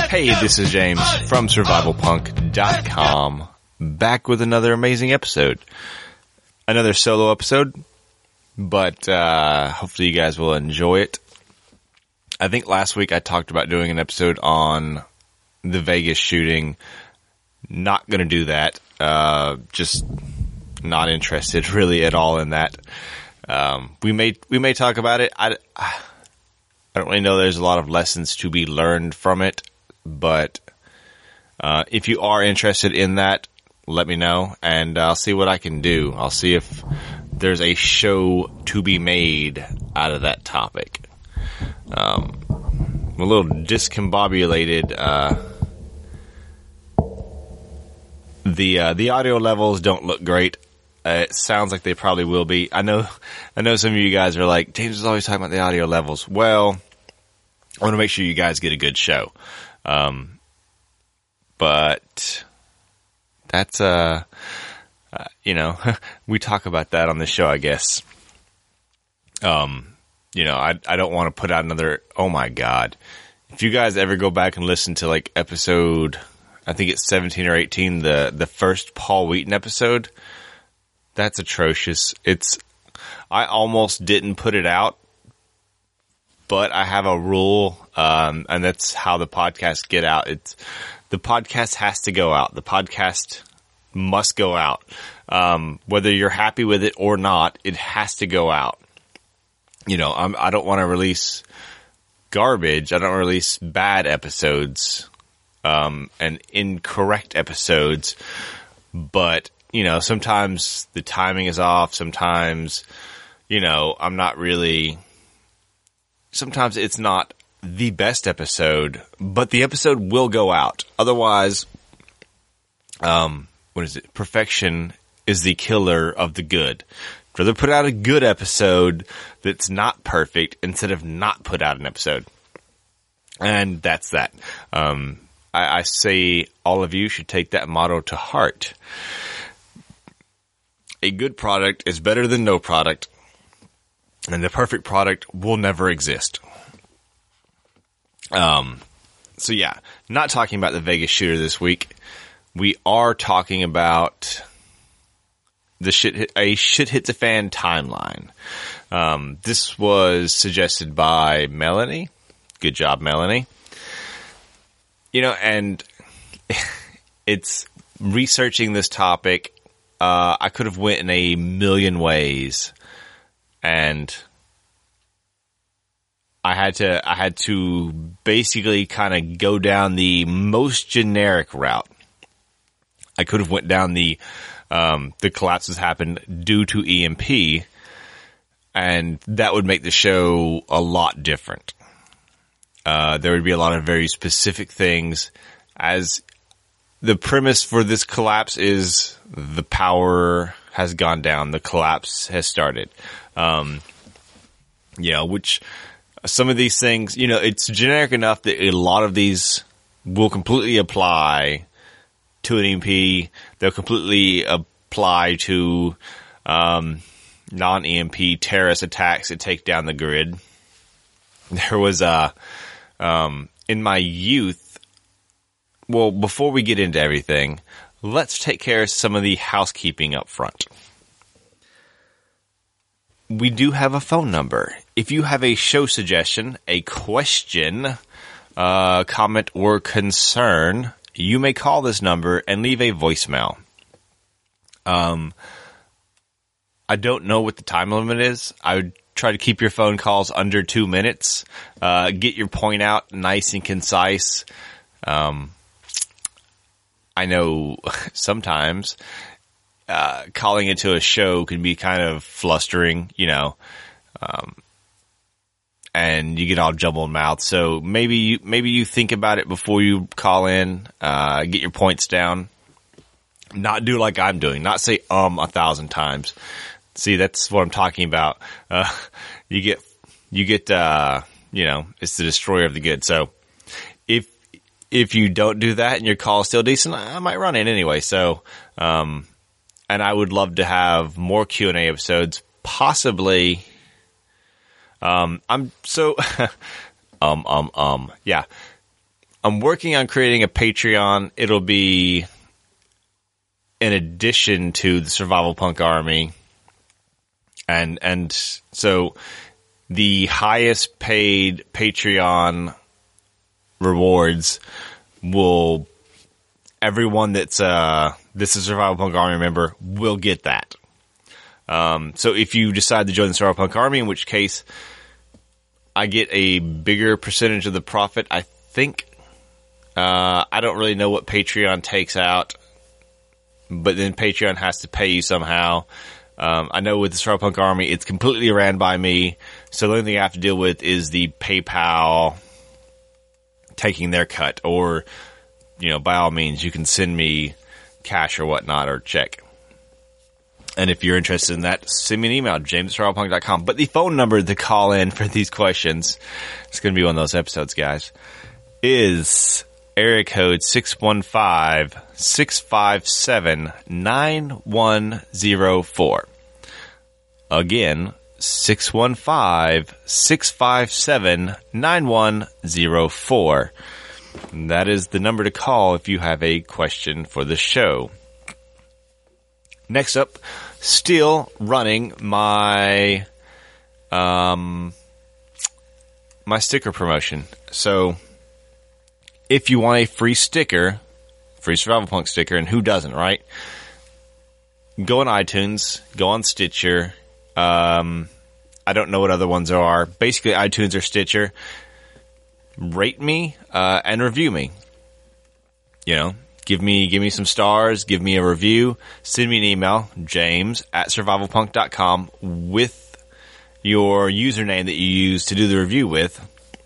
Hey, this is James from SurvivalPunk.com, back with another amazing episode. Another solo episode, but hopefully you guys will enjoy it. I think last week I talked about doing an episode on the Vegas shooting. Not going to do that. Just not interested really at all in that. We may talk about it. I don't really know there's a lot of lessons to be learned from it, but if you are interested in that, let me know, and I'll see what I can do. I'll see if there's a show to be made out of that topic. I'm a little discombobulated. The audio levels don't look great. It sounds like they probably will be. I know some of you guys are like, James is always talking about the audio levels. Well, I want to make sure you guys get a good show. But that's, we talk about that on the show, I guess. I don't want to put out another, oh my God. If you guys ever go back and listen to like episode, I think it's 17 or 18, the first Paul Wheaton episode, that's atrocious. I almost didn't put it out, but I have a rule, and that's how the podcasts get out. The podcast has to go out. The podcast must go out. Whether you're happy with it or not, it has to go out. I don't want to release garbage. I don't release bad episodes, and incorrect episodes, but sometimes the timing is off. Sometimes, I'm not really, sometimes it's not the best episode, but the episode will go out. Otherwise, what is it? Perfection is the killer of the good. I'd rather put out a good episode that's not perfect instead of not put out an episode. And that's that. I say all of you should take that motto to heart. A good product is better than no product, and the perfect product will never exist. So yeah, not talking about the Vegas shooter this week. We are talking about a shit hit the fan timeline. This was suggested by Melanie. Good job, Melanie. And it's researching this topic. I could have went in a million ways, and I had to basically kind of go down the most generic route. I could have went down the collapses happened due to EMP, and that would make the show a lot different. There would be a lot of very specific things, as the premise for this collapse is the power has gone down. The collapse has started. Which some of these things, it's generic enough that a lot of these will completely apply to an EMP. They'll completely apply to non-EMP terrorist attacks that take down the grid. There was in my youth, well, before we get into everything, let's take care of some of the housekeeping up front. We do have a phone number. If you have a show suggestion, a question, comment, or concern, you may call this number and leave a voicemail. I don't know what the time limit is. I would try to keep your phone calls under 2 minutes. Get your point out nice and concise. I know sometimes calling into a show can be kind of flustering, and you get all jumbled mouth. So maybe you think about it before you call in. Get your points down. Not do like I'm doing. Not say 1,000 times. See, that's what I'm talking about. You get it's the destroyer of the good. So if you don't do that and your call is still decent, I might run in anyway. So, and I would love to have more Q&A episodes, possibly. Yeah. I'm working on creating a Patreon. It'll be in addition to the Survival Punk Army. And so the highest paid Patreon rewards will, everyone that's this is Survival Punk Army member will get that. So if you decide to join the Survival Punk Army, in which case I get a bigger percentage of the profit, I think. I don't really know what Patreon takes out, but then Patreon has to pay you somehow. I know with the Survival Punk Army, it's completely ran by me, so the only thing I have to deal with is the PayPal taking their cut, or, by all means, you can send me cash or whatnot, or check. And if you're interested in that, send me an email, james@survivalpunk.com. But the phone number to call in for these questions, it's going to be one of those episodes, guys, is area code 615-657-9104. Again, 615-657-9104. That is the number to call if you have a question for the show. Next up, still running my my sticker promotion. So if you want a free sticker, free Survival Punk sticker, and who doesn't, right? Go on iTunes, go on Stitcher. I don't know what other ones there are. Basically, iTunes or Stitcher. Rate me and review me. Give me some stars, give me a review, send me an email, james@survivalpunk.com, with your username that you use to do the review with,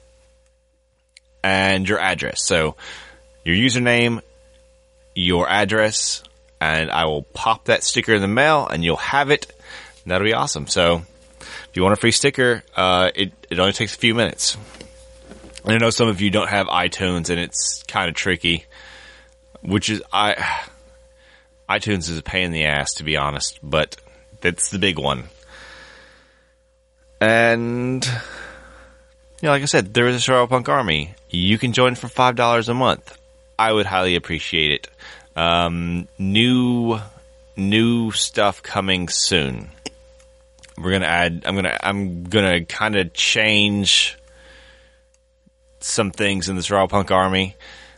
and your address. So, your username, your address, and I will pop that sticker in the mail, and you'll have it, and that'll be awesome. So, if you want a free sticker, it only takes a few minutes. And I know some of you don't have iTunes, and it's kind of tricky. Which is, iTunes is a pain in the ass, to be honest, but that's the big one. And, like I said, there is a Survival Punk Army. You can join for $5 a month. I would highly appreciate it. New stuff coming soon. We're gonna add, I'm gonna kind of change some things in the Survival Punk Army.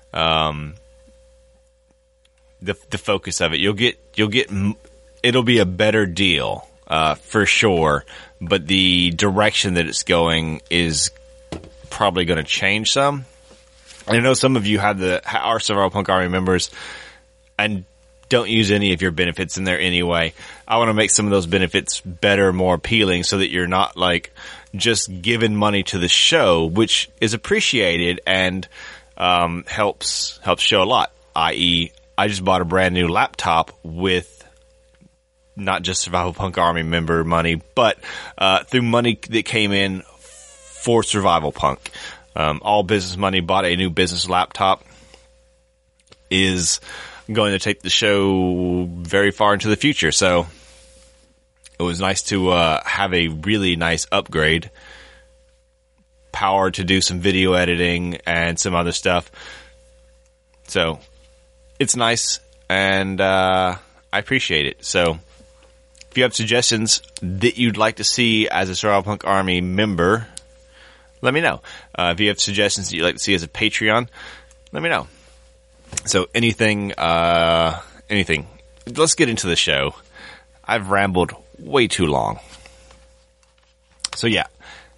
The focus of it. You'll get, it'll be a better deal, for sure, but the direction that it's going is probably going to change some. I know some of you are Survival Punk Army members and don't use any of your benefits in there anyway. I want to make some of those benefits better, more appealing, so that you're not just giving money to the show, which is appreciated and, helps show a lot, i.e., I just bought a brand new laptop with not just Survival Punk Army member money, but through money that came in for Survival Punk. All business money. Bought a new business laptop. Is going to take the show very far into the future. So it was nice to have a really nice upgrade. Power to do some video editing and some other stuff. So it's nice, and I appreciate it. So, if you have suggestions that you'd like to see as a Survival Punk Army member, let me know. If you have suggestions that you'd like to see as a Patreon, let me know. So, anything. Let's get into the show. I've rambled way too long. So, yeah.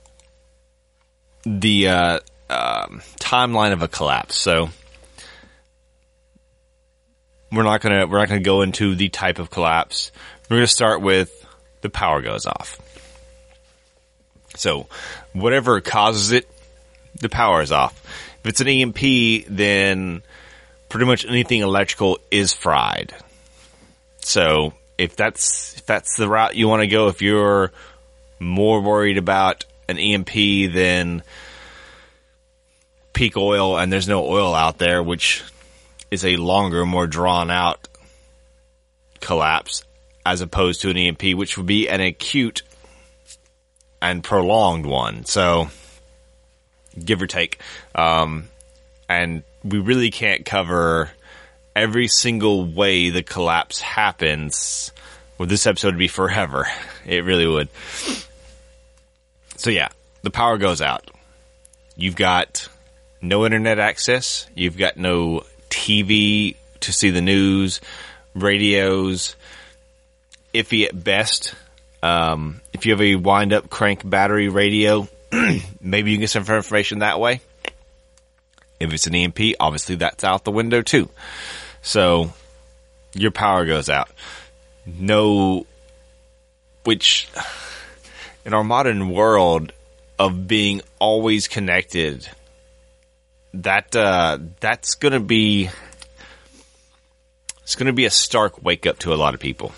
The timeline of a collapse. So, We're not gonna go into the type of collapse. We're gonna start with the power goes off. So, whatever causes it, the power is off. If it's an EMP, then pretty much anything electrical is fried. So, if that's the route you want to go, if you're more worried about an EMP than peak oil, and there's no oil out there, which is a longer, more drawn-out collapse, as opposed to an EMP, which would be an acute and prolonged one. So, give or take. And we really can't cover every single way the collapse happens. Well, this episode would be forever. It really would. So yeah, the power goes out. You've got no internet access. You've got no TV to see the news, radios, iffy at best. If you have a wind-up crank battery radio, maybe you can get some information that way. If it's an EMP, obviously that's out the window too. So your power goes out. Which in our modern world of being always connected, that's going to be a stark wake up to a lot of people.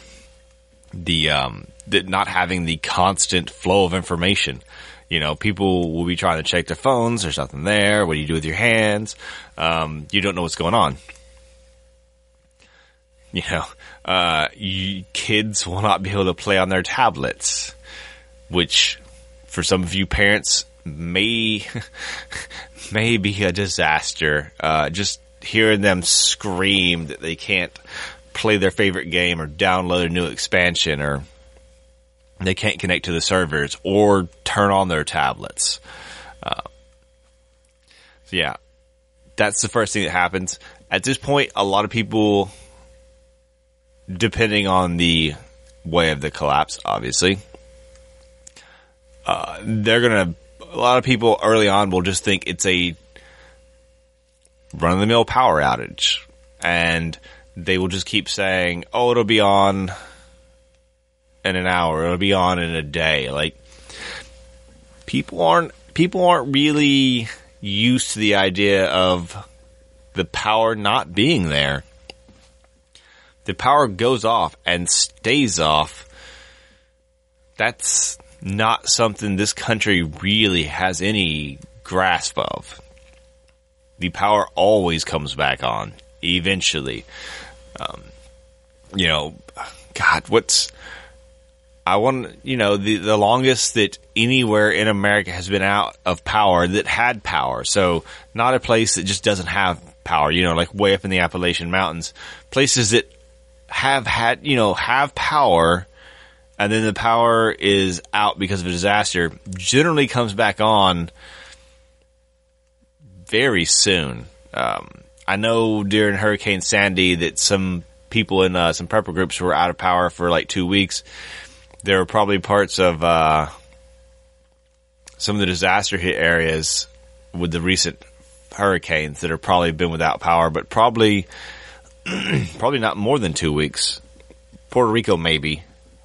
The not having the constant flow of information. You know, people will be trying to check their phones. There's nothing there. What do you do with your hands? You don't know what's going on. You know, kids will not be able to play on their tablets, which for some of you parents may be a disaster. Just hearing them scream that they can't play their favorite game or download a new expansion, or they can't connect to the servers or turn on their tablets. So yeah, that's the first thing that happens. At this point, a lot of people, depending on the way of the collapse, obviously, a lot of people early on will just think it's a run-of-the-mill power outage. And they will just keep saying, oh, it'll be on in an hour, it'll be on in a day. Like, people aren't really used to the idea of the power not being there. The power goes off and stays off. That's not something this country really has any grasp of. The power always comes back on, eventually. You know, God, the longest that anywhere in America has been out of power that had power. So not a place that just doesn't have power, you know, like way up in the Appalachian Mountains. Places that have power, and then the power is out because of a disaster, generally comes back on very soon. I know during Hurricane Sandy that some people in some prepper groups were out of power for like 2 weeks. There were probably parts of some of the disaster hit areas with the recent hurricanes that have probably been without power, but probably not more than 2 weeks. Puerto Rico, maybe.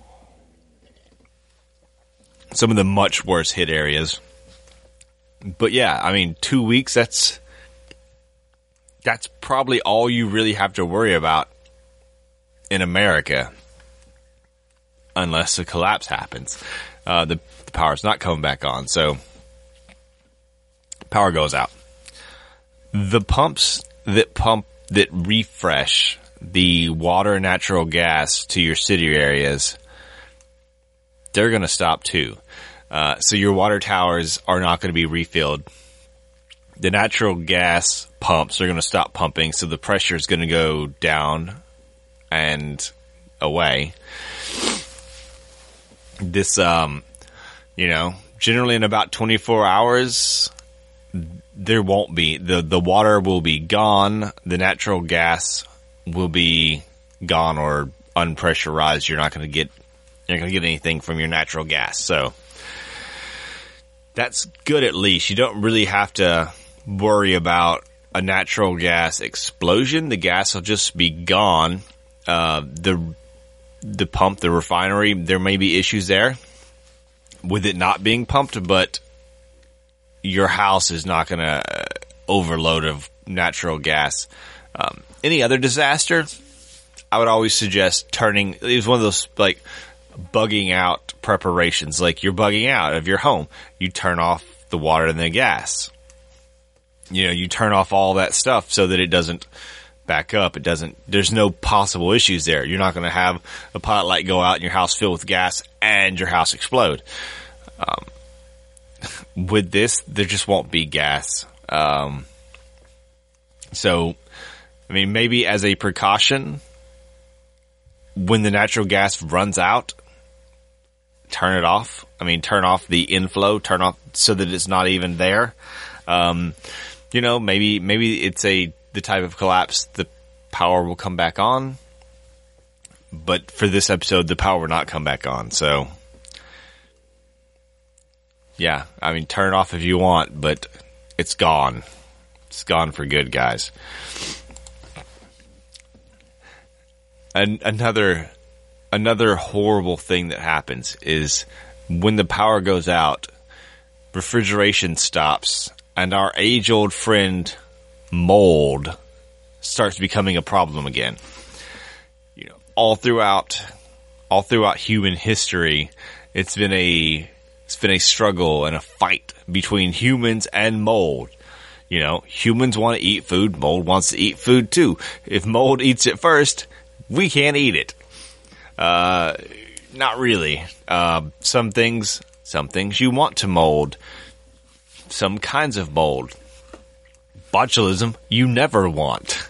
Some of the much worse hit areas. But yeah, I mean, 2 weeks, that's probably all you really have to worry about in America. Unless a collapse happens. The power's not coming back on, so power goes out. The pumps that refresh the water and natural gas to your city areas, they're going to stop too. So your water towers are not going to be refilled. The natural gas pumps are going to stop pumping, so the pressure is going to go down and away. This, generally in about 24 hours, there won't be, the water will be gone, the natural gas will be gone or unpressurized. You're not going to get anything from your natural gas. So that's good at least. You don't really have to worry about a natural gas explosion. The gas will just be gone. The pump, the refinery, there may be issues there with it not being pumped, but your house is not going to overload of natural gas. Any other disaster, I would always suggest it was one of those like bugging out preparations, like you're bugging out of your home. You turn off the water and the gas. You turn off all that stuff so that it doesn't back up. There's no possible issues there. You're not going to have a pilot light go out and your house fill with gas and your house explode. With this, there just won't be gas. So, I mean, maybe as a precaution, when the natural gas runs out, turn it off. I mean, turn off the inflow, turn off so that it's not even there. You know, maybe it's the type of collapse the power will come back on. But for this episode, the power will not come back on. So, yeah, I mean, turn it off if you want, but it's gone. It's gone for good, guys. And another horrible thing that happens is when the power goes out, refrigeration stops, and our age-old friend mold starts becoming a problem again. You know, all throughout human history, it's been a struggle and a fight between humans and mold. You know, humans want to eat food, mold wants to eat food too. If mold eats it first, we can't eat it. Not really. Some things you want to mold. Some kinds of mold. Botulism, you never want.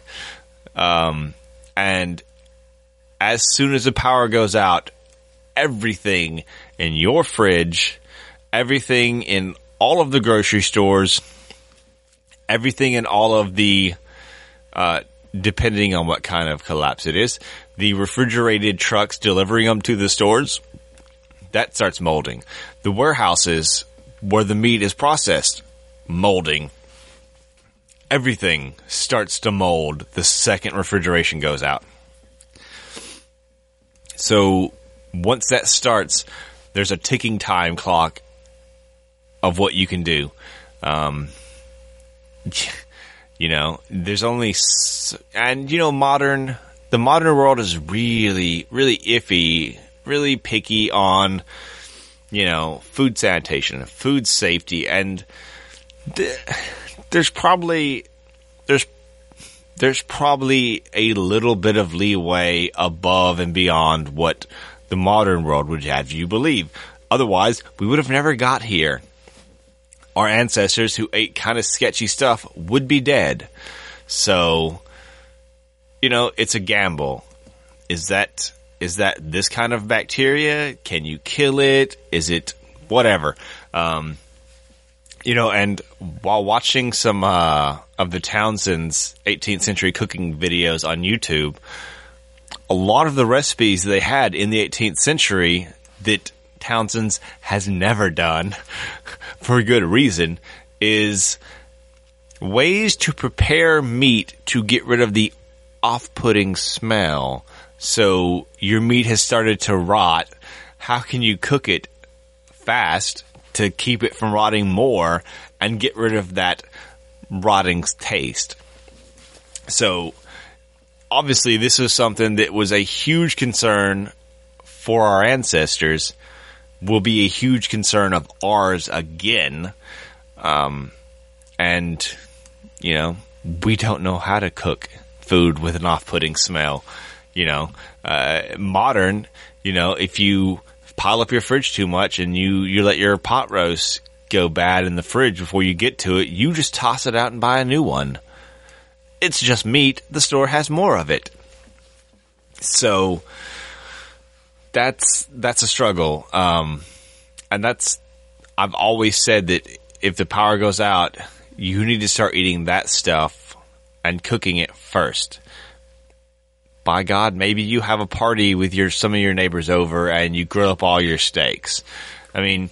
And as soon as the power goes out, everything in your fridge, everything in all of the grocery stores, everything in all of the, depending on what kind of collapse it is, the refrigerated trucks delivering them to the stores, that starts molding. The warehouses where the meat is processed, molding. Everything starts to mold the second refrigeration goes out. So once that starts, there's a ticking time clock of what you can do. You know, there's only, and you know, the modern world is really, really iffy, really picky on, you know, food sanitation, food safety, and there's probably a little bit of leeway above and beyond what the modern world would have you believe. Otherwise, we would have never got here. Our ancestors who ate kind of sketchy stuff would be dead. So, you know, it's a gamble. Is that this kind of bacteria? Can you kill it? Is it whatever? You know, and while watching some of the Townsend's 18th century cooking videos on YouTube, a lot of the recipes they had in the 18th century that Townsend's has never done, for good reason, is ways to prepare meat to get rid of the off-putting smell. So your meat has started to rot. How can you cook it fast to keep it from rotting more and get rid of that rotting taste? So obviously this is something that was a huge concern for our ancestors, will be a huge concern of ours again. And, you know, we don't know how to cook food with an off-putting smell. You know, modern, you know, if you pile up your fridge too much and you let your pot roast go bad in the fridge before you get to it, you just toss it out and buy a new one. It's just meat. The store has more of it. So that's a struggle. And I've always said that if the power goes out, you need to start eating that stuff and cooking it first. By God, maybe you have a party with some of your neighbors over and you grill up all your steaks. I mean,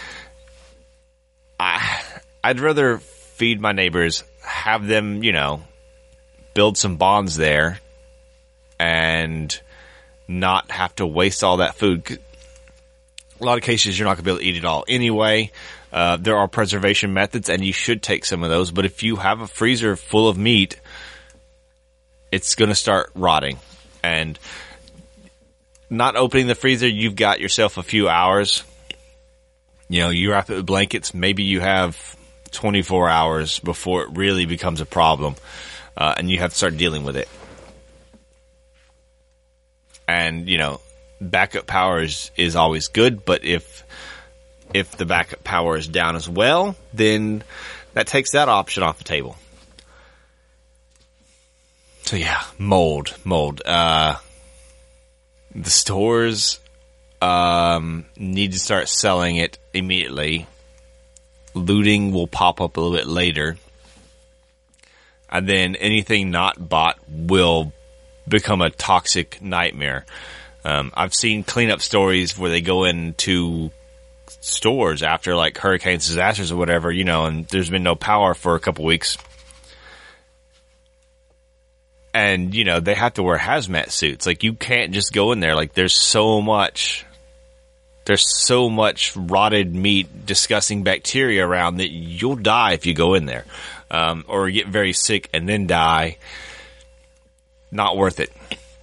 I'd rather feed my neighbors, have them, you know, build some bonds there and not have to waste all that food. A lot of cases, you're not going to be able to eat it all anyway. There are preservation methods, and you should take some of those. But if you have a freezer full of meat, it's going to start rotting. And not opening the freezer, you've got yourself a few hours. You know, you wrap it with blankets. Maybe you have 24 hours before it really becomes a problem, and you have to start dealing with it. And, you know, backup power is always good, but if the backup power is down as well, then that takes that option off the table. So yeah, mold. The stores need to start selling it immediately. Looting will pop up a little bit later. And then anything not bought will become a toxic nightmare. I've seen cleanup stories where they go into stores after like hurricanes, disasters or whatever, and there's been no power for a couple weeks. And, they have to wear hazmat suits. Like, you can't just go in there. Like, there's so much rotted meat, disgusting bacteria around that you'll die if you go in there. Or get very sick and then die. Not worth it.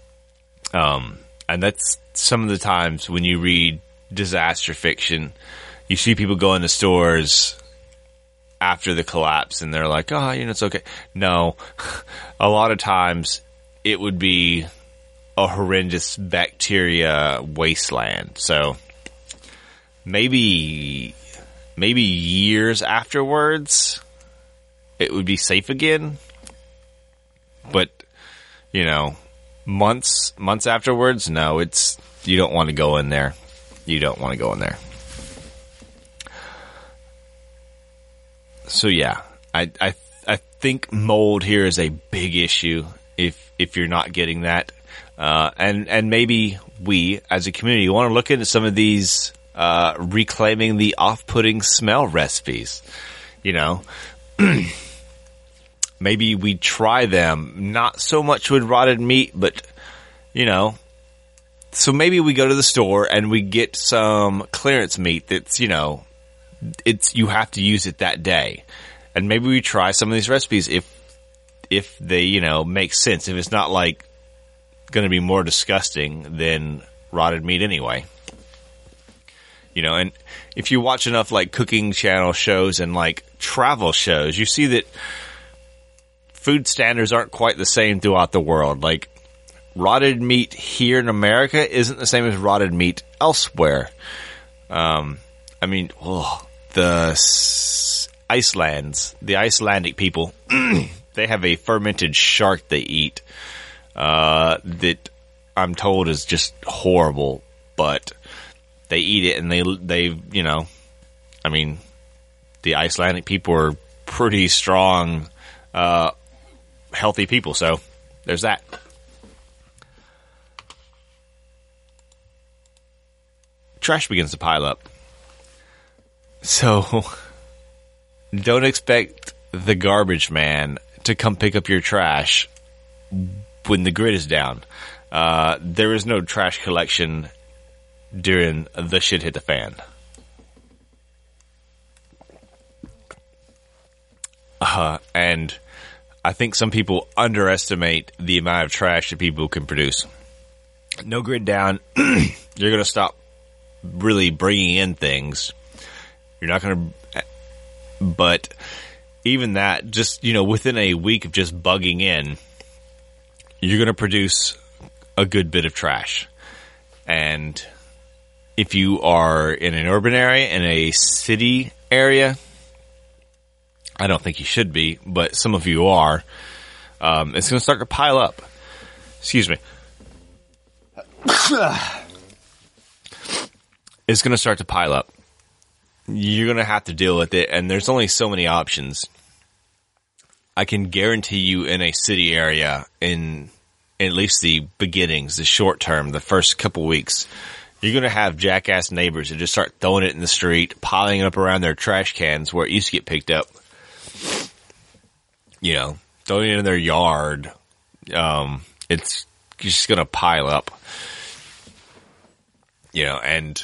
And that's some of the times when you read disaster fiction, you see people go into stores after the collapse and they're like, oh, it's okay. No, a lot of times it would be a horrendous bacteria wasteland. So maybe years afterwards it would be safe again. But, months afterwards, no, you don't want to go in there. You don't want to go in there. So yeah, I think mold here is a big issue if you're not getting that. And maybe we as a community want to look into some of these reclaiming the off-putting smell recipes. Maybe we try them, not so much with rotted meat, but so maybe we go to the store and we get some clearance meat that's, you have to use it that day. And maybe we try some of these recipes if they, make sense. If it's not like going to be more disgusting than rotted meat anyway. And if you watch enough like cooking channel shows and like travel shows, you see that food standards aren't quite the same throughout the world. Like rotted meat here in America isn't the same as rotted meat elsewhere. The Icelandic people, they have a fermented shark they eat, that I'm told is just horrible, but they eat it and they the Icelandic people are pretty strong, healthy people. So there's that. Trash begins to pile up. So don't expect the garbage man to come pick up your trash when the grid is down. There is no trash collection during the shit hit the fan. And I think some people underestimate the amount of trash that people can produce. No grid down, you're going to stop really bringing in things. You're not going to, but even that, just, within a week of just bugging in, you're going to produce a good bit of trash. And if you are in an urban area, in a city area, I don't think you should be, but some of you are, it's going to start to pile up. Excuse me. It's going to start to pile up. You're going to have to deal with it, and there's only so many options. I can guarantee you in a city area, in at least the beginnings, the short term, the first couple weeks, you're going to have jackass neighbors that just start throwing it in the street, piling it up around their trash cans where it used to get picked up. Throwing it in their yard. It's just going to pile up. And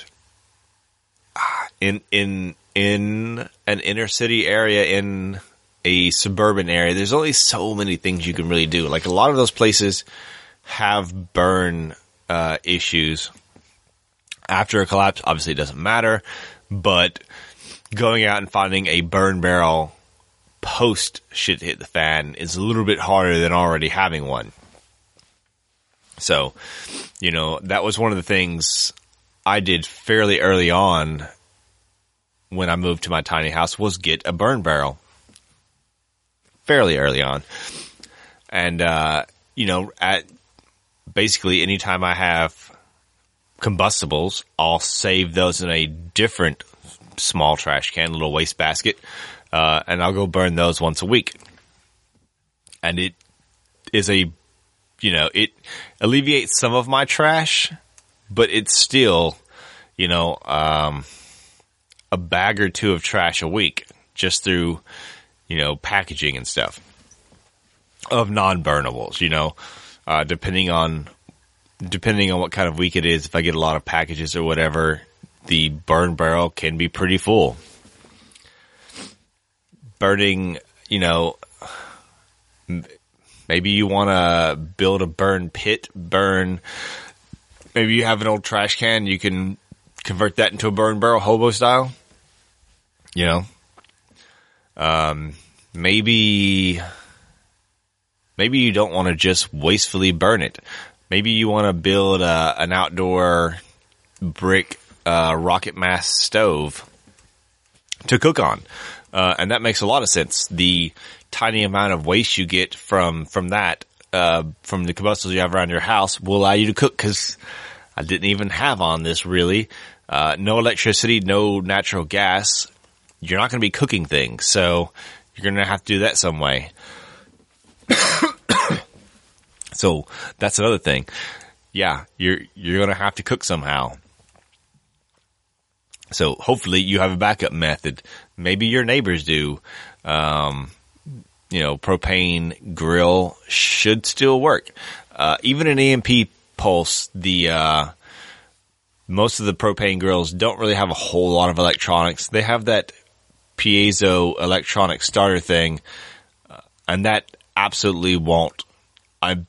in an inner city area, in a suburban area, there's only so many things you can really do. Like, a lot of those places have burn issues after a collapse. Obviously, it doesn't matter, but going out and finding a burn barrel post shit hit the fan is a little bit harder than already having one. So, that was one of the things I did fairly early on when I moved to my tiny house, was get a burn barrel. Fairly early on. And at basically anytime I have combustibles, I'll save those in a different small trash can, little waste basket, and I'll go burn those once a week. And it is it alleviates some of my trash, but it's still, a bag or two of trash a week just through, packaging and stuff of non-burnables, depending on what kind of week it is. If I get a lot of packages or whatever, the burn barrel can be pretty full. Burning, maybe you want to build a burn pit, maybe you have an old trash can, you can convert that into a burn barrel, hobo style. Maybe you don't want to just wastefully burn it. Maybe you want to build an outdoor brick rocket mass stove to cook on. And that makes a lot of sense. The tiny amount of waste you get from that, from the combustibles you have around your house, will allow you to cook, because I didn't even have on this really. No electricity, no natural gas. You're not going to be cooking things, so you're going to have to do that some way. So that's another thing. Yeah, you're going to have to cook somehow. So hopefully you have a backup method. Maybe your neighbors do. Propane grill should still work. Even an EMP pulse, most of the propane grills don't really have a whole lot of electronics. They have that piezo electronic starter thing, and that absolutely won't. I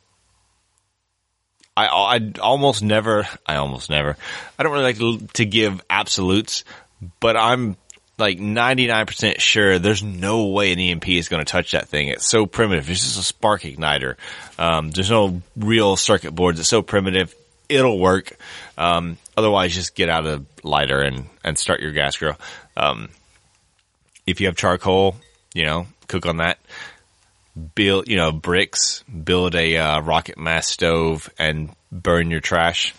almost never, I don't really like to give absolutes, but I'm like 99% sure there's no way an EMP is going to touch that thing. It's so primitive. It's just a spark igniter. There's no real circuit boards. It's so primitive. It'll work. Otherwise, just get out a lighter and start your gas grill. If you have charcoal, cook on that. Build, bricks, build a rocket mass stove and burn your trash.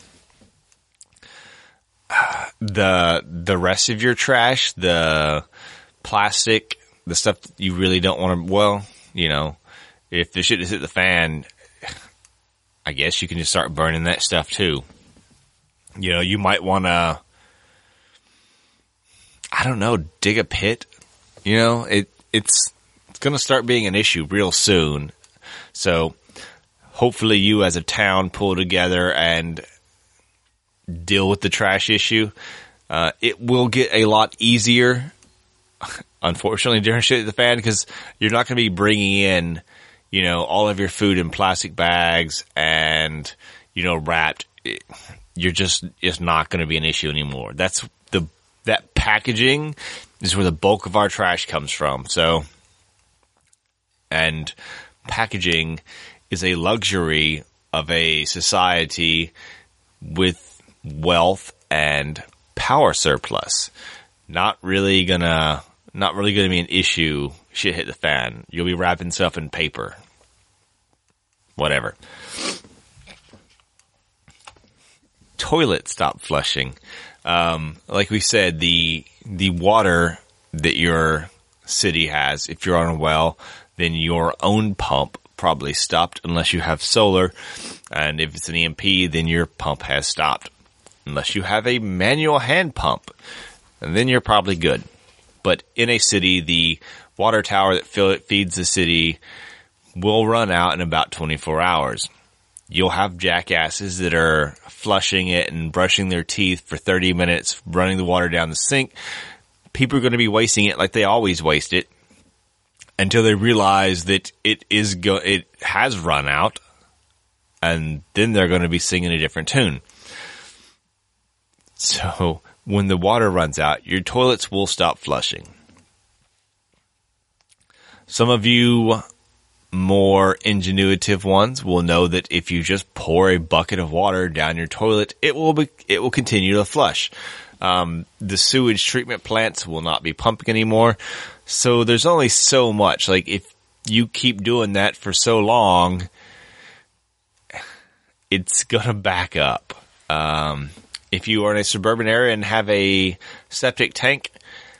The rest of your trash, the plastic, the stuff you really don't want to, if the shit has hit the fan, I guess you can just start burning that stuff too. You might want to, dig a pit. It's going to start being an issue real soon. So hopefully you as a town pull together and deal with the trash issue. It will get a lot easier, unfortunately, during shit at the fan, because you're not going to be bringing in, all of your food in plastic bags and, wrapped. It's not going to be an issue anymore. That packaging is where the bulk of our trash comes from. So, and packaging is a luxury of a society with wealth and power surplus. Not really gonna be an issue. Shit hit the fan. You'll be wrapping stuff in paper. Whatever. Toilet stop flushing. Like we said, the water that your city has, if you're on a well, then your own pump probably stopped unless you have solar. And if it's an EMP, then your pump has stopped. Unless you have a manual hand pump, and then you're probably good. But in a city, the water tower that feeds the city will run out in about 24 hours. You'll have jackasses that are flushing it and brushing their teeth for 30 minutes, running the water down the sink. People are going to be wasting it like they always waste it until they realize that it has run out, and then they're going to be singing a different tune. So when the water runs out, your toilets will stop flushing. Some of you more ingenuitive ones will know that if you just pour a bucket of water down your toilet, it will continue to flush. The sewage treatment plants will not be pumping anymore. So there's only so much. Like if you keep doing that for so long, it's going to back up. If you are in a suburban area and have a septic tank,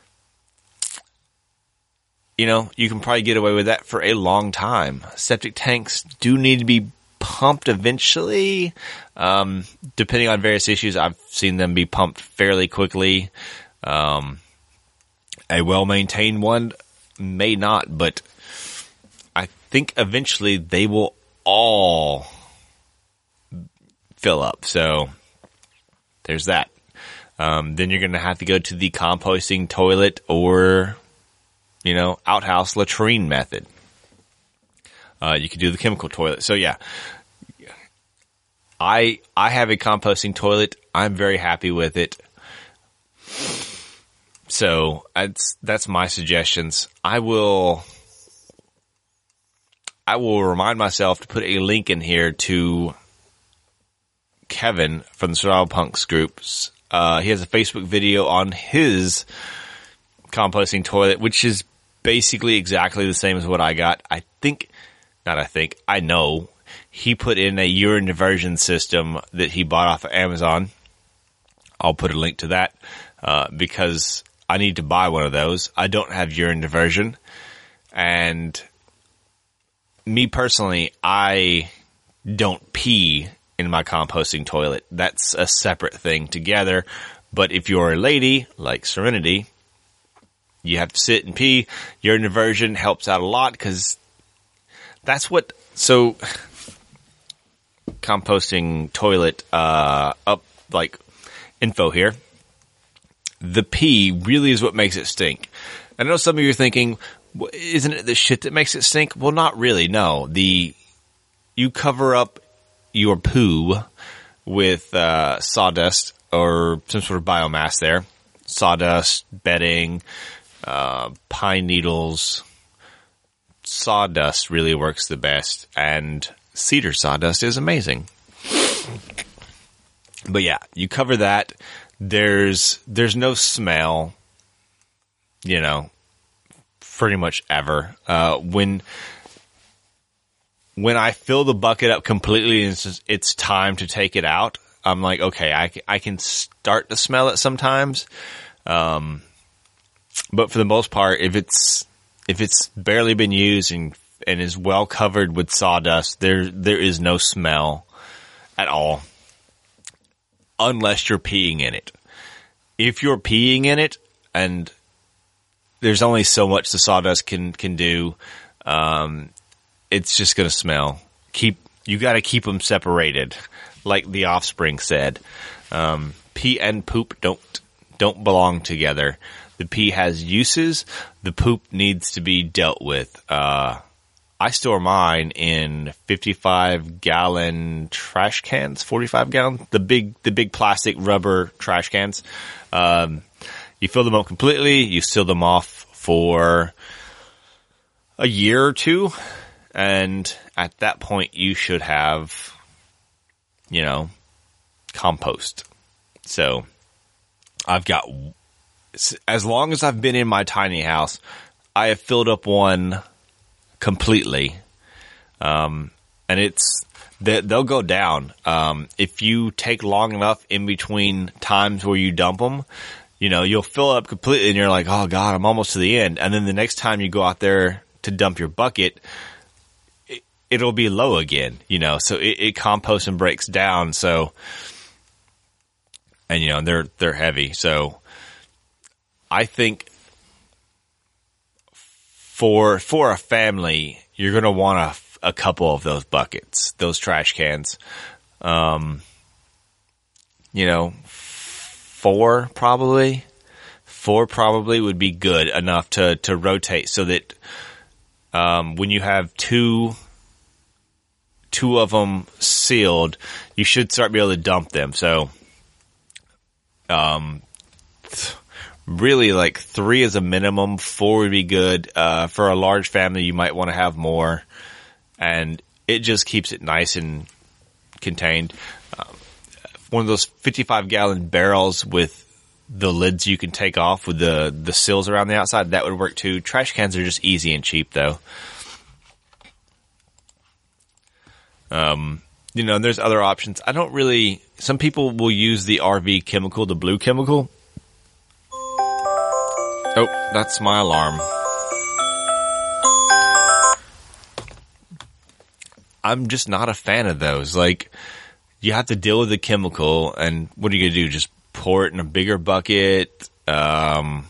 you know, you can probably get away with that for a long time. Septic tanks do need to be pumped eventually. Depending on various issues, I've seen them be pumped fairly quickly. A well-maintained one may not, but I think eventually they will all fill up. So there's that. Then you're going to have to go to the composting toilet or, you know, outhouse latrine method. You can do the chemical toilet. So yeah, I have a composting toilet. I'm very happy with it. So that's my suggestions. I will remind myself to put a link in here to Kevin from the Survival Punks groups. He has a Facebook video on his composting toilet, which is basically exactly the same as what I got. I know he put in a urine diversion system that he bought off of Amazon. I'll put a link to that, because I need to buy one of those. I don't have urine diversion, and me personally, I don't pee in my composting toilet. That's a separate thing together. But if you're a lady like Serenity, you have to sit and pee. Urine diversion helps out a lot, because that's what. So, composting toilet info here. The pee really is what makes it stink. I know some of you are thinking, isn't it the shit that makes it stink? Well, not really. No, you cover up your poo with sawdust or some sort of biomass there. Sawdust, bedding, pine needles. Sawdust really works the best, and cedar sawdust is amazing. But yeah, you cover that. There's no smell, you know, pretty much ever. When I fill the bucket up completely and it's time to take it out, I'm like, okay, I can start to smell it sometimes. But for the most part, if it's barely been used and is well covered with sawdust, there is no smell at all, unless you're peeing in it. If you're peeing in it, and there's only so much the sawdust can do, it's just gonna smell. You gotta keep them separated, like The Offspring said. Pee and poop don't belong together. The pee has uses. The poop needs to be dealt with. I store mine in 55-gallon trash cans, 45-gallon, the big plastic rubber trash cans. You fill them up completely. You seal them off for a year or two, and at that point, you should have, you know, compost. So, I've got, as long as I've been in my tiny house, I have filled up one completely. And they'll go down. If you take long enough in between times where you dump them, you know, you'll fill up completely and you're like, oh God, I'm almost to the end. And then the next time you go out there to dump your bucket, it'll be low again, you know, so it composts and breaks down. So, and you know, they're heavy. So I think for a family, you're going to want a couple of those buckets, those trash cans. You know, four probably would be good enough to rotate, so that when you have two of them sealed, you should start being able to dump them. So really, like 3 is a minimum. 4 would be good. For a large family, you might want to have more, and it just keeps it nice and contained. One of those 55-gallon barrels with the lids you can take off with the sills around the outside, that would work too. Trash cans are just easy and cheap, though. there's other options. I don't really, some people will use the RV chemical, the blue chemical. Oh, that's my alarm. I'm just not a fan of those. Like, you have to deal with the chemical, and what are you going to do? Just pour it in a bigger bucket? I'd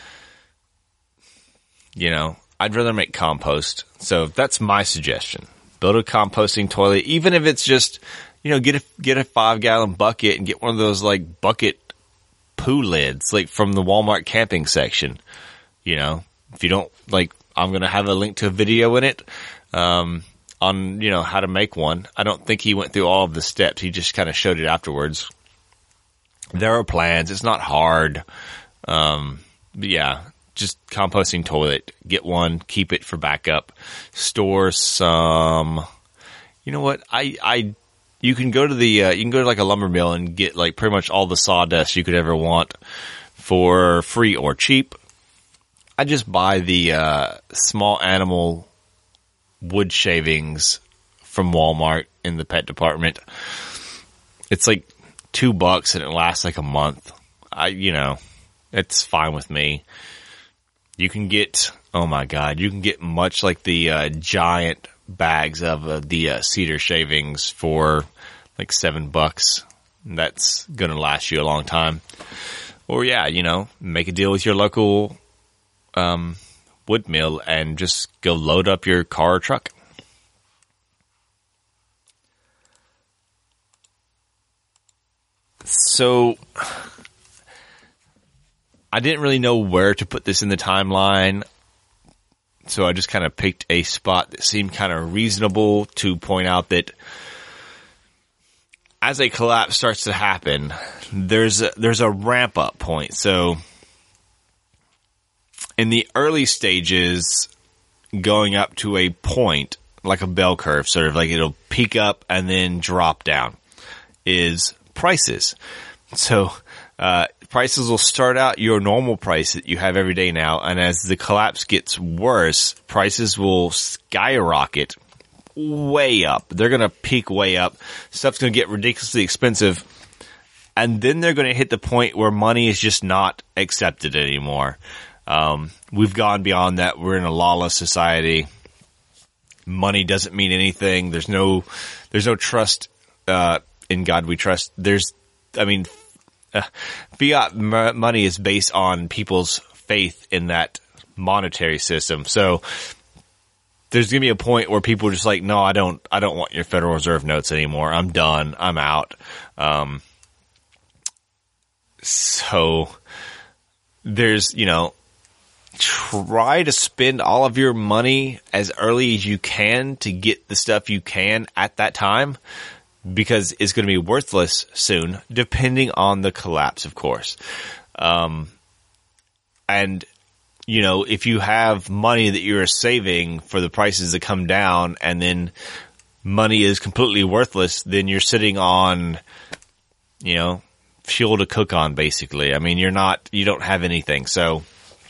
rather make compost. So that's my suggestion. Build a composting toilet, even if it's just, get a 5-gallon bucket and get one of those like bucket poo lids, like from the Walmart camping section. If you don't like, I'm going to have a link to a video in it, on, how to make one. I don't think he went through all of the steps. He just kind of showed it afterwards. There are plans. It's not hard. But yeah, just composting toilet. Get one, keep it for backup. Store some, you know what? You can go to like a lumber mill and get like pretty much all the sawdust you could ever want for free or cheap. I just buy the, small animal wood shavings from Walmart in the pet department. It's like $2 and it lasts like a month. It's fine with me. You can get, oh my God, you can get much like the giant bags of the cedar shavings for like $7. That's going to last you a long time. Or yeah, make a deal with your local wood mill and just go load up your car or truck. So I didn't really know where to put this in the timeline, so I just kind of picked a spot that seemed kind of reasonable to point out that as a collapse starts to happen, there's a ramp up point. So in the early stages, going up to a point, like a bell curve, sort of like it'll peak up and then drop down, is prices. So, prices will start out your normal price that you have every day now, and as the collapse gets worse, prices will skyrocket way up. They're going to peak way up. Stuff's going to get ridiculously expensive, and then they're going to hit the point where money is just not accepted anymore. We've gone beyond that. We're in a lawless society. Money doesn't mean anything. There's no trust, in God we trust. Fiat money is based on people's faith in that monetary system. So there's going to be a point where people are just like, no, I don't want your Federal Reserve notes anymore. I'm done. I'm out. So there's, try to spend all of your money as early as you can to get the stuff you can at that time, because it's going to be worthless soon, depending on the collapse, of course. And, if you have money that you're saving for the prices to come down and then money is completely worthless, then you're sitting on, fuel to cook on, basically. I mean, you don't have anything. So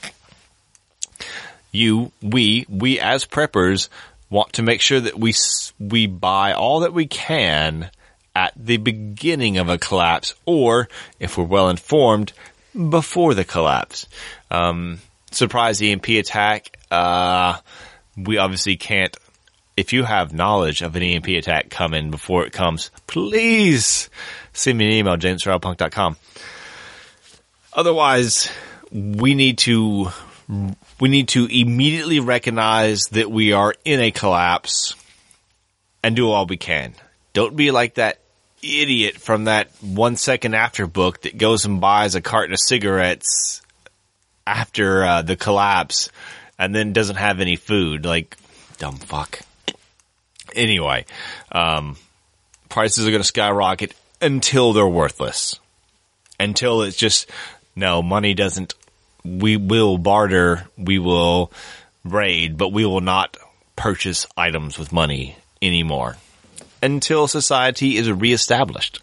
we as preppers want to make sure that we buy all that we can at the beginning of a collapse, or if we're well informed, before the collapse. Surprise EMP attack. We obviously can't. If you have knowledge of an EMP attack coming before it comes, please send me an email, james@rileypunk.com. Otherwise, we need to immediately recognize that we are in a collapse and do all we can. Don't be like that idiot from that 1 Second After book that goes and buys a carton of cigarettes after the collapse and then doesn't have any food. Like, dumb fuck. Anyway, prices are going to skyrocket until they're worthless. Until it's just, no, money doesn't. We will barter, we will raid, but we will not purchase items with money anymore until society is reestablished.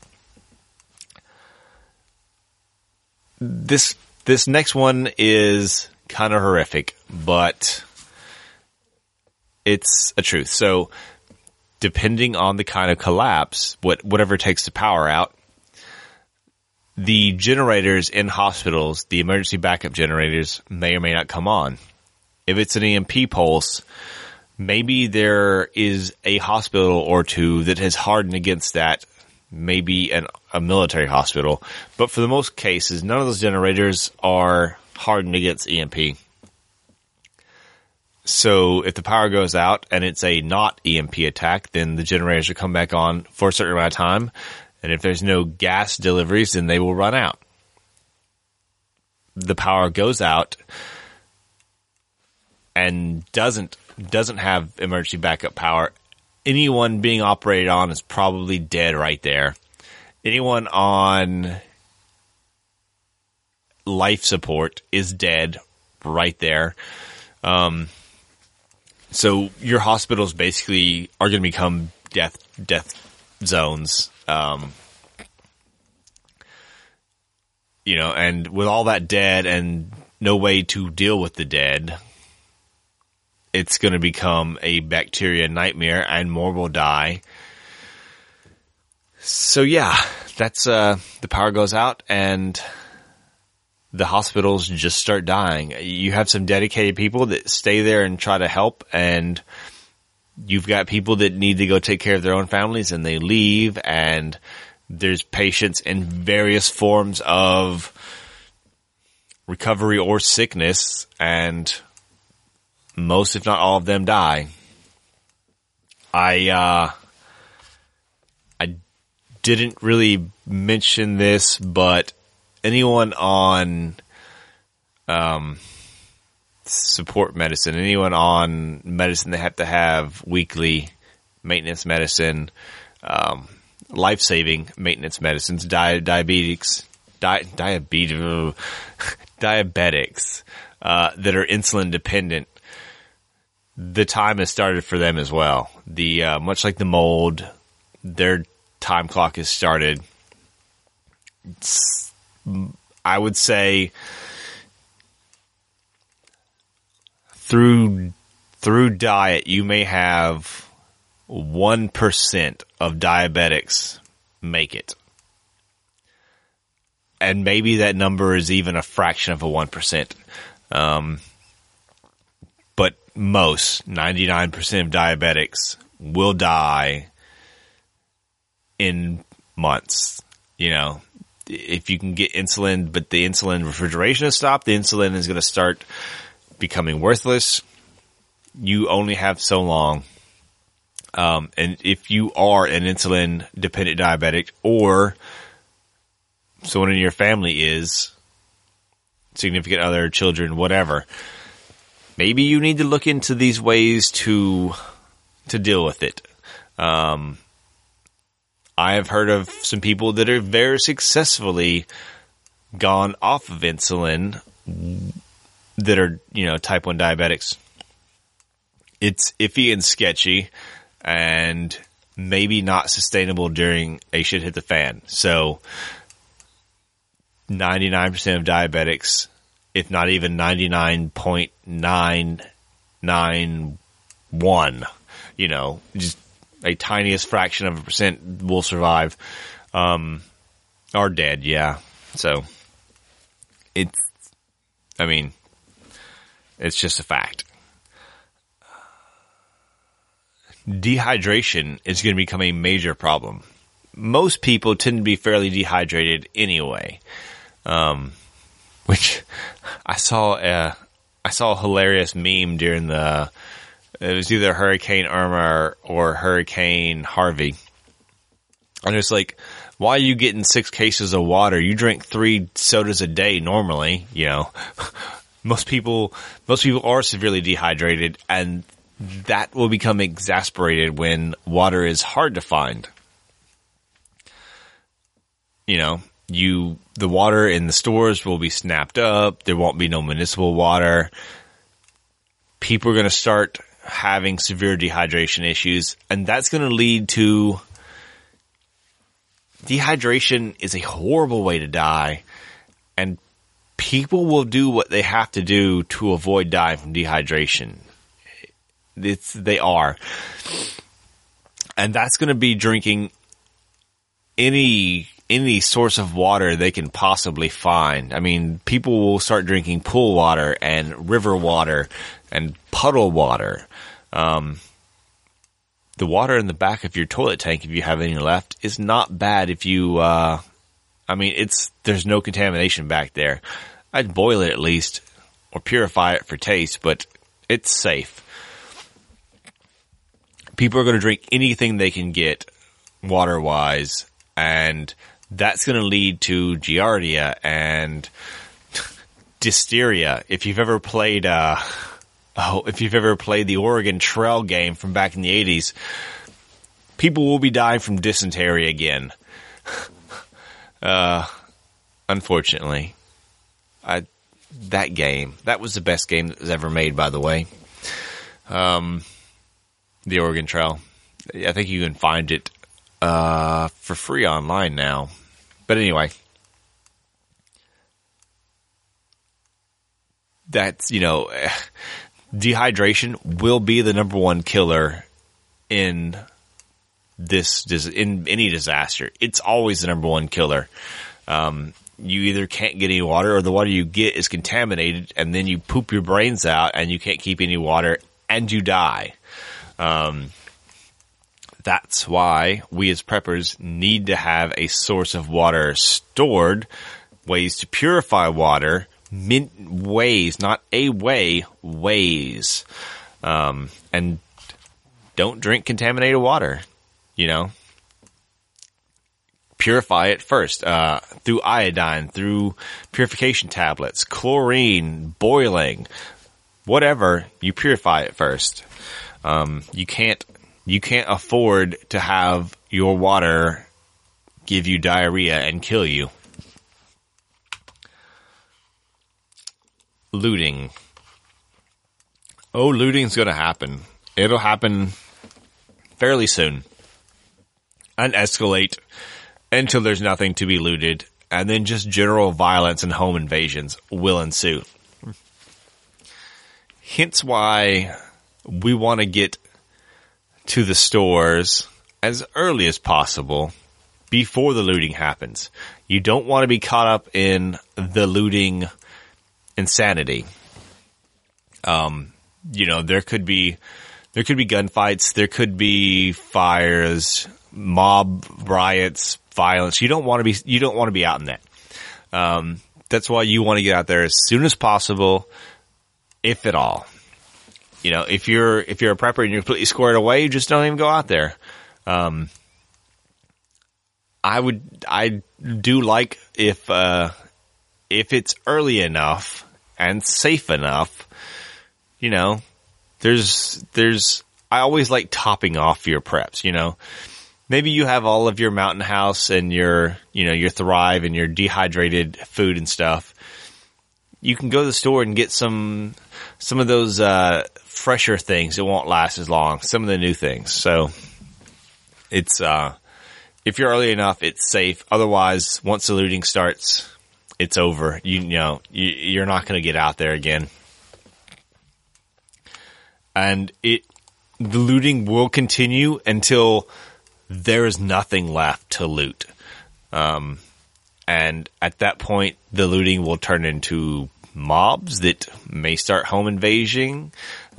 This next one is kind of horrific, but it's a truth. So depending on the kind of collapse, whatever takes the power out, the generators in hospitals, the emergency backup generators, may or may not come on. If it's an EMP pulse, maybe there is a hospital or two that has hardened against that, maybe a military hospital. But for the most cases, none of those generators are hardened against EMP. So if the power goes out and it's a not EMP attack, then the generators will come back on for a certain amount of time. And if there's no gas deliveries, then they will run out. The power goes out and doesn't have emergency backup power. Anyone being operated on is probably dead right there. Anyone on life support is dead right there. So your hospitals basically are going to become death zones. And with all that dead and no way to deal with the dead, it's going to become a bacteria nightmare and more will die. So yeah, that's, the power goes out and the hospitals just start dying. You have some dedicated people that stay there and try to help, and you've got people that need to go take care of their own families and they leave, and there's patients in various forms of recovery or sickness, and most, if not all of them, die. I didn't really mention this, but anyone on support medicine, anyone on medicine that have to have weekly maintenance medicine, life-saving maintenance medicines, diabetics that are insulin dependent, the time has started for them as well. Much like the mold, their time clock has started. I would say through diet, you may have 1% of diabetics make it. And maybe that number is even a fraction of a 1%. But most, 99% of diabetics will die in months. If you can get insulin, but the insulin refrigeration has stopped, the insulin is going to start becoming worthless. You only have so long. And if you are an insulin dependent diabetic, or someone in your family is, significant other, children, whatever, maybe you need to look into these ways to deal with it. I have heard of some people that are very successfully gone off of insulin that are, type 1 diabetics. It's iffy and sketchy and maybe not sustainable during a shit hit the fan. So 99% of diabetics, if not even 99.991, just a tiniest fraction of a percent will survive, are dead. Yeah. So it's just a fact. Dehydration is going to become a major problem. Most people tend to be fairly dehydrated anyway. Which I saw a hilarious meme during it was either Hurricane Irma or Hurricane Harvey. And it's like, why are you getting 6 cases of water? You drink 3 sodas a day normally, Most people are severely dehydrated, and that will become exasperated when water is hard to find. The water in the stores will be snapped up. There won't be no municipal water. People are going to start having severe dehydration issues, and that's going to lead to dehydration is a horrible way to die, and people will do what they have to do to avoid dying from dehydration. They are. And that's going to be drinking any source of water they can possibly find. I mean, people will start drinking pool water and river water and puddle water. The water in the back of your toilet tank, if you have any left, is not bad if you, there's no contamination back there. I'd boil it at least, or purify it for taste, but it's safe. People are going to drink anything they can get water-wise, and that's going to lead to giardia and diphtheria. If you've ever played the Oregon Trail game from back in the 80s, people will be dying from dysentery again. Unfortunately. That was the best game that was ever made, by the way. The Oregon Trail. I think you can find it for free online now. But anyway, that's, dehydration will be the number one killer in in any disaster. It's always the number one killer. You either can't get any water, or the water you get is contaminated, and then you poop your brains out and you can't keep any water and you die. That's why we as preppers need to have a source of water stored, ways to purify water, ways, not a way, ways. And don't drink contaminated water, Purify it first, through iodine, through purification tablets, chlorine, boiling, whatever, you purify it first. You can't afford to have your water give you diarrhea and kill you. Looting. Oh, looting's gonna happen. It'll happen fairly soon. And escalate until there's nothing to be looted. And then just general violence and home invasions will ensue. Hence why we want to get to the stores as early as possible before the looting happens. You don't want to be caught up in the looting insanity. There could be gunfights, there could be fires, mob riots, violence. You don't want to be out in that. That's why you want to get out there as soon as possible, if at all. If you're a prepper and you're completely squared away, just don't even go out there. I do like if it's early enough and safe enough, I always like topping off your preps, Maybe you have all of your Mountain House and your Thrive and your dehydrated food and stuff. You can go to the store and get some of those, fresher things that won't last as long. Some of the new things. So it's, if you're early enough, it's safe. Otherwise, once the looting starts, it's over. You're not going to get out there again. And the looting will continue until there is nothing left to loot. And at that point, the looting will turn into mobs that may start home invasion.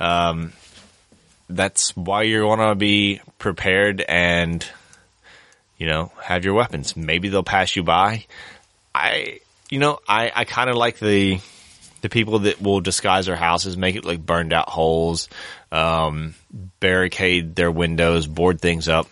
That's why you want to be prepared and, have your weapons. Maybe they'll pass you by. I kind of like the people that will disguise their houses, make it like burned out holes, barricade their windows, board things up.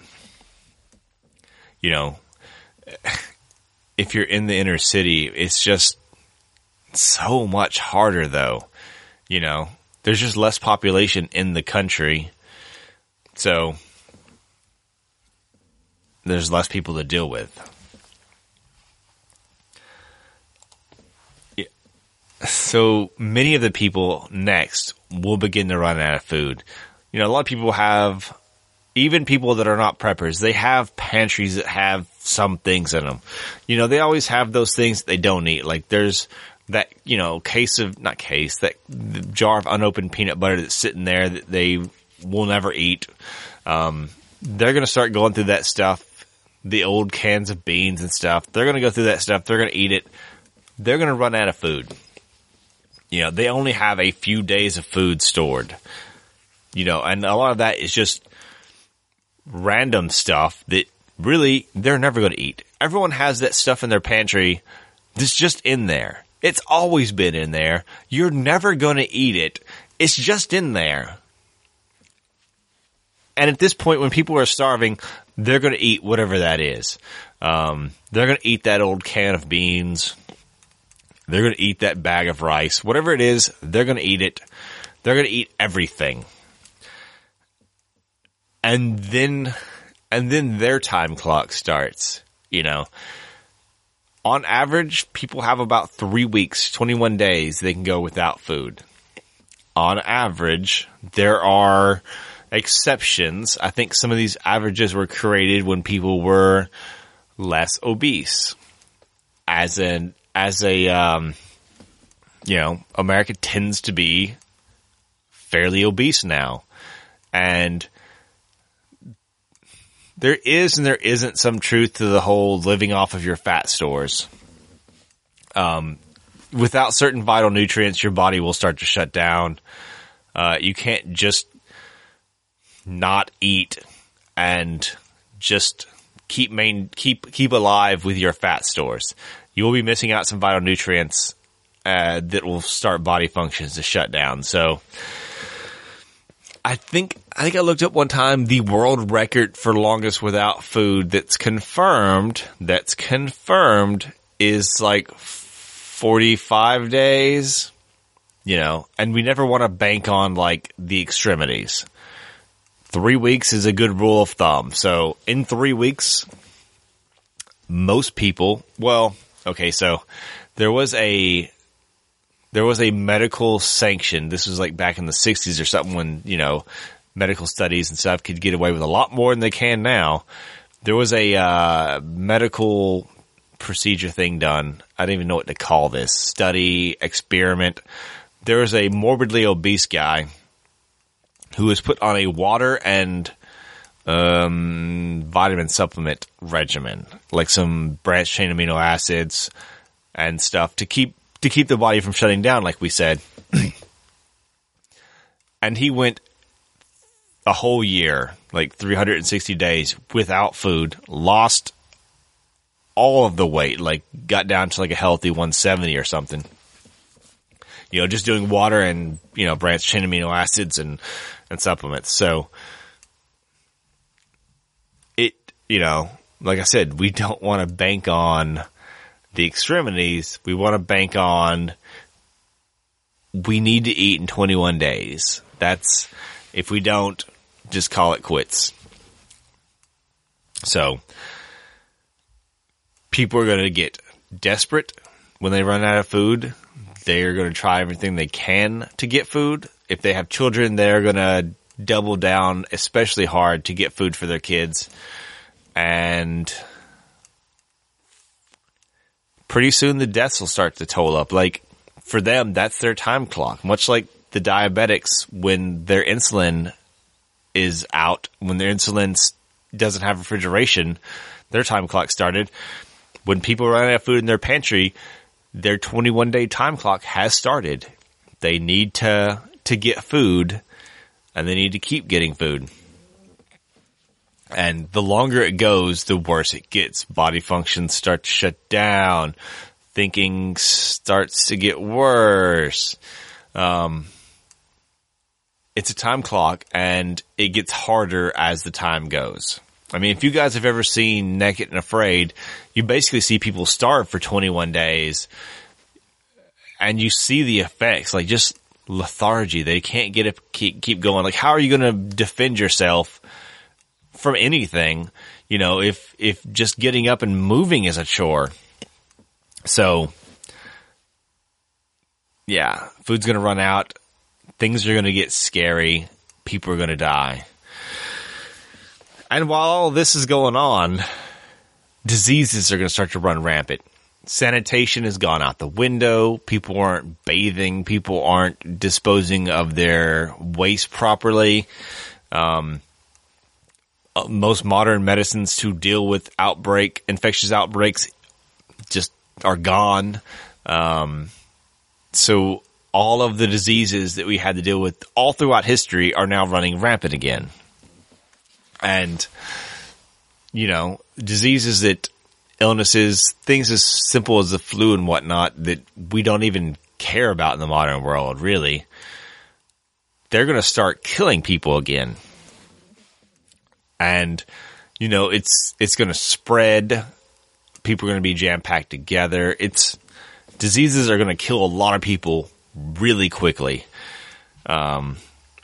If you're in the inner city, it's just so much harder though. There's just less population in the country. So there's less people to deal with. Yeah. So many of the people next will begin to run out of food. A lot of people have, even people that are not preppers, they have pantries that have some things in them. They always have those things that they don't eat. Like there's that, that jar of unopened peanut butter that's sitting there that they will never eat. they're going to start going through that stuff, the old cans of beans and stuff. They're going to go through that stuff. They're going to eat it. They're going to run out of food. They only have a few days of food stored. And a lot of that is just random stuff that really they're never going to eat. Everyone has that stuff in their pantry that's just in there. It's always been in there. You're never going to eat it. It's just in there. And at this point, when people are starving, they're going to eat whatever that is. They're going to eat that old can of beans. They're going to eat that bag of rice. Whatever it is, they're going to eat it. They're going to eat everything. And then their time clock starts, On average, people have about 3 weeks, 21 days they can go without food. On average, there are exceptions. I think some of these averages were created when people were less obese. America tends to be fairly obese now. And there is and there isn't some truth to the whole living off of your fat stores. Without certain vital nutrients, your body will start to shut down. You can't just not eat and just keep alive with your fat stores. You will be missing out some vital nutrients that will start body functions to shut down. So I think I looked up one time the world record for longest without food that's confirmed is like 45 days, and we never want to bank on like the extremities. 3 weeks is a good rule of thumb. So in 3 weeks, most people, so there was a medical sanction. This was like back in the 60s or something when, medical studies and stuff could get away with a lot more than they can now. There was a medical procedure thing done. I don't even know what to call this. Study, experiment. There was a morbidly obese guy who was put on a water and vitamin supplement regimen, like some branched chain amino acids and stuff to keep the body from shutting down, like we said. And he went a whole year, like 360 days without food, lost all of the weight, like got down to like a healthy 170 or something. Just doing water and, branched chain amino acids and supplements. So like I said, we don't want to bank on the extremities. We want to bank on we need to eat in 21 days. That's, if we don't, just call it quits. So people are going to get desperate when they run out of food. They're going to try everything they can to get food. If they have children, they're going to double down especially hard to get food for their kids. And pretty soon the deaths will start to toll up. Like, for them, that's their time clock. Much like the diabetics, when their insulin is out, when their insulin doesn't have refrigeration, their time clock started. When people run out of food in their pantry, their 21-day time clock has started. They need to get food, and they need to keep getting food. And the longer it goes, the worse it gets. Body functions start to shut down. Thinking starts to get worse. It's a time clock, and it gets harder as the time goes. I mean, if you guys have ever seen Naked and Afraid, you basically see people starve for 21 days, and you see the effects, like just lethargy. They can't keep going. Like, how are you going to defend yourself from anything, if just getting up and moving is a chore? So, yeah, food's going to run out. Things are going to get scary. People are going to die. And while all this is going on, diseases are going to start to run rampant. Sanitation has gone out the window. People aren't bathing. People aren't disposing of their waste properly. most modern medicines to deal with infectious outbreaks just are gone. So all of the diseases that we had to deal with all throughout history are now running rampant again. And, illnesses, things as simple as the flu and whatnot that we don't even care about in the modern world, really, they're going to start killing people again. And, it's going to spread. People are going to be jam-packed together. Diseases are going to kill a lot of people really quickly. So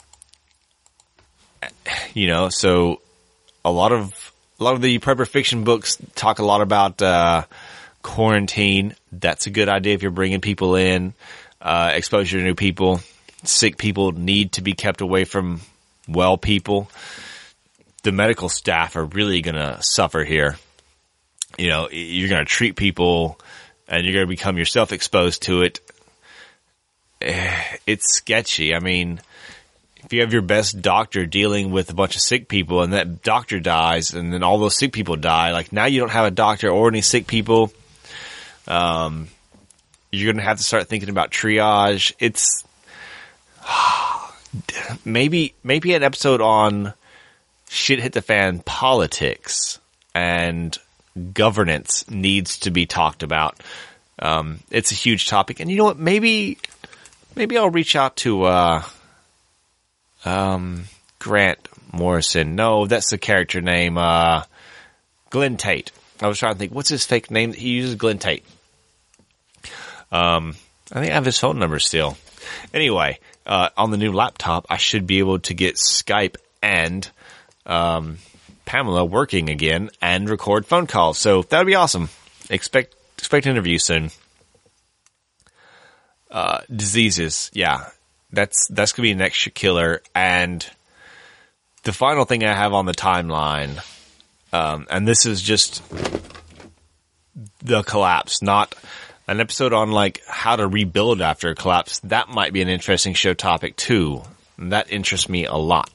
a lot of the prepper fiction books talk a lot about quarantine. That's a good idea if you're bringing people in, exposure to new people. Sick people need to be kept away from well people. The medical staff are really going to suffer here. You're going to treat people and you're going to become yourself exposed to it. It's sketchy. I mean, if you have your best doctor dealing with a bunch of sick people and that doctor dies and then all those sick people die, like now you don't have a doctor or any sick people. You're going to have to start thinking about triage. It's maybe an episode on shit hit the fan politics and governance needs to be talked about. It's a huge topic. And you know what? Maybe I'll reach out to Grant Morrison. No, that's the character name. Glenn Tate. I was trying to think, what's his fake name that he uses? Glenn Tate. I think I have his phone number still. Anyway, on the new laptop, I should be able to get Skype and Pamela working again and record phone calls. So that would be awesome. Expect an interview soon. Diseases. Yeah. That's going to be an extra killer. And the final thing I have on the timeline, and this is just the collapse, not an episode on like how to rebuild after a collapse. That might be an interesting show topic too. That interests me a lot.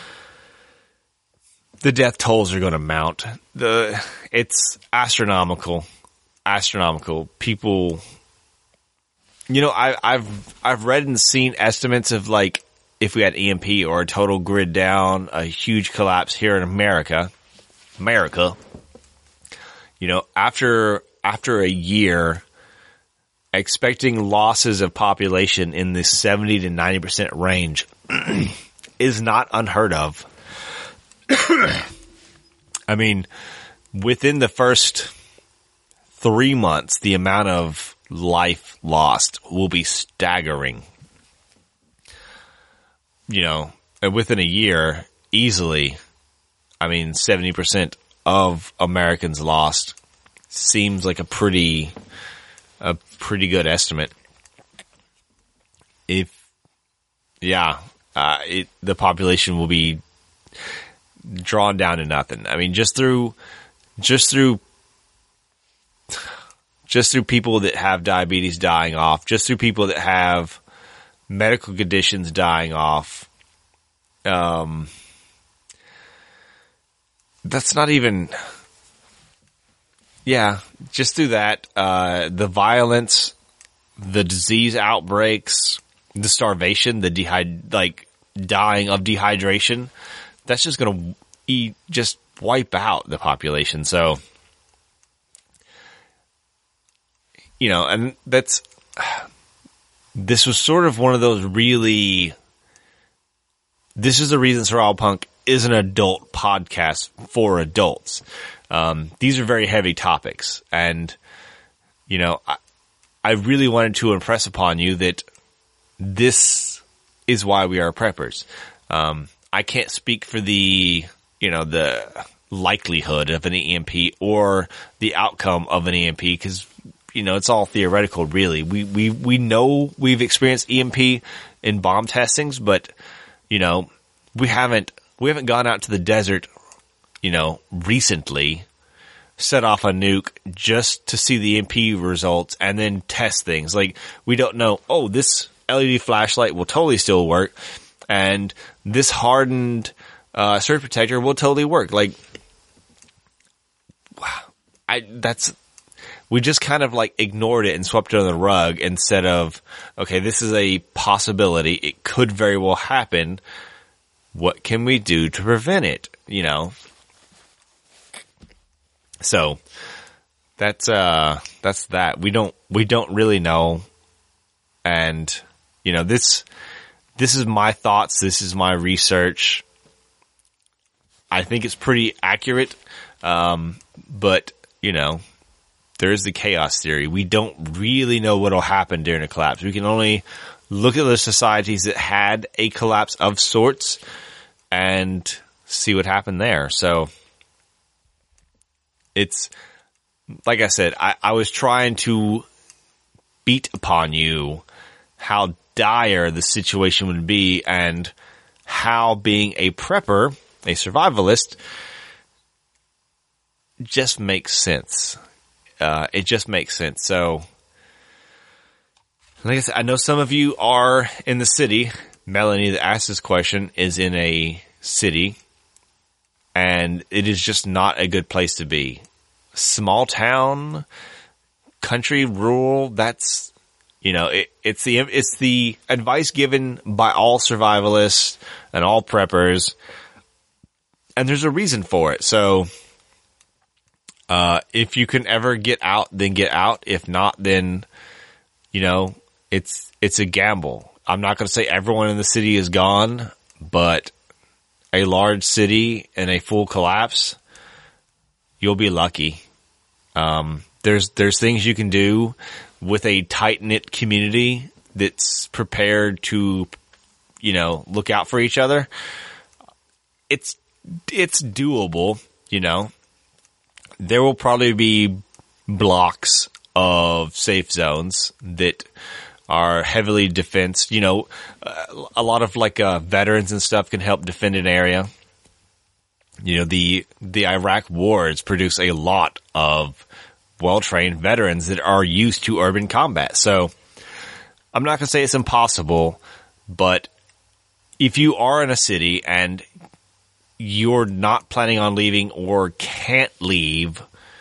The death tolls are going to mount. It's astronomical. People, I've read and seen estimates of like if we had EMP or a total grid down, a huge collapse here in America, after a year, expecting losses of population in the 70 to 90% range is not unheard of. I mean, within the first 3 months, the amount of life lost will be staggering. And within a year, easily, 70% of Americans lost seems like a pretty good estimate. The population will be drawn down to nothing. Just through people that have diabetes dying off, just through people that have medical conditions dying off. That's not even, just through that, the violence, the disease outbreaks, the starvation, dying of dehydration, that's just going to just wipe out the population. So, and this was sort of one of those this is the reason Survival Punk is an adult podcast for adults. These are very heavy topics. And, I really wanted to impress upon you that this is why we are preppers. I can't speak for the likelihood of an EMP or the outcome of an EMP because, it's all theoretical, really. We know we've experienced EMP in bomb testings, but, we haven't gone out to the desert, recently, set off a nuke just to see the EMP results and then test things. Like, we don't know, this LED flashlight will totally still work, and this hardened surge protector will totally work. Like, we just kind of like ignored it and swept it under the rug instead of, okay, this is a possibility. It could very well happen. What can we do to prevent it? You know? So that's that. We don't really know. And, you know, this is my thoughts. This is my research. I think it's pretty accurate. But, you know, there's the chaos theory. We don't really know what'll happen during a collapse. We can only look at the societies that had a collapse of sorts and see what happened there. So it's, like I said, I was trying to beat upon you how dire the situation would be and how being a prepper, a survivalist, just makes sense. It just makes sense. So, like I said, I know some of you are in the city. Melanie that asked this question is in a city, and it is just not a good place to be. Small town, country, rural, that's, you know, it's the advice given by all survivalists and all preppers, and there's a reason for it. So, if you can ever get out, then get out. If not, then, you know, it's a gamble. I'm not going to say everyone in the city is gone, but a large city and a full collapse, you'll be lucky. There's things you can do with a tight-knit community that's prepared to, you know, look out for each other. It's doable, you know. There will probably be blocks of safe zones that are heavily defensed. You know, a lot of like veterans and stuff can help defend an area. You know, the Iraq wars produce a lot of well-trained veterans that are used to urban combat. So I'm not going to say it's impossible, but if you are in a city and you're not planning on leaving or can't leave,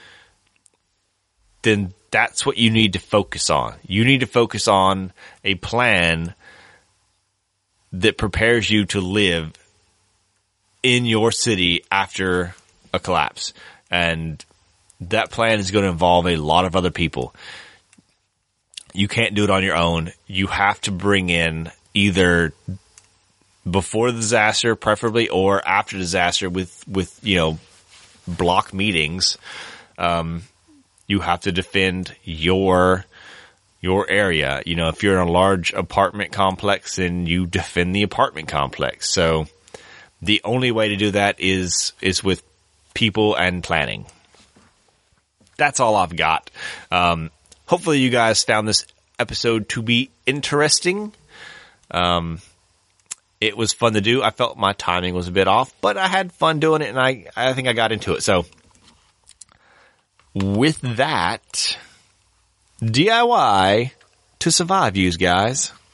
then that's what you need to focus on. You need to focus on a plan that prepares you to live in your city after a collapse. And that plan is going to involve a lot of other people. You can't do it on your own. You have to bring in either before the disaster, preferably, or after disaster with, you know, block meetings. You have to defend your area. You know, if you're in a large apartment complex, then you defend the apartment complex. So the only way to do that is with people and planning. That's all I've got. Hopefully you guys found this episode to be interesting. It was fun to do. I felt my timing was a bit off, but I had fun doing it, and I think I got into it. So with that, DIY to survive, you guys.